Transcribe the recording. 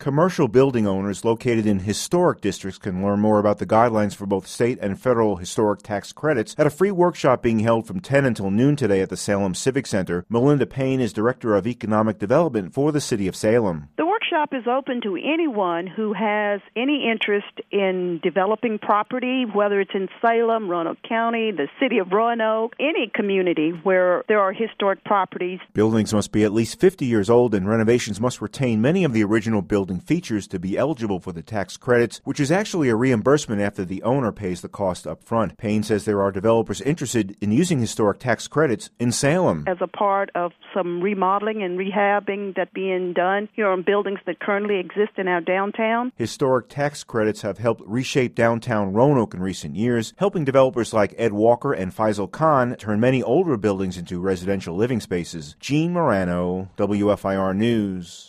Commercial building owners located in historic districts can learn more about the guidelines for both state and federal historic tax credits at a free workshop being held from 10 until noon today at the Salem Civic Center. Melinda Payne is Director of Economic Development for the City of Salem. The workshop is open to anyone who has any interest in developing property, whether it's in Salem, Roanoke County, the City of Roanoke, any community where there are historic properties. Buildings must be at least 50 years old, and renovations must retain many of the original building features to be eligible for the tax credits, which is actually a reimbursement after the owner pays the cost up front. Payne says there are developers interested in using historic tax credits in Salem. As a part of some remodeling and rehabbing that's being done here on buildings that currently exist in our downtown. Historic tax credits have helped reshape downtown Roanoke in recent years, helping developers like Ed Walker and Faisal Khan turn many older buildings into residential living spaces. Gene Morano, WFIR News.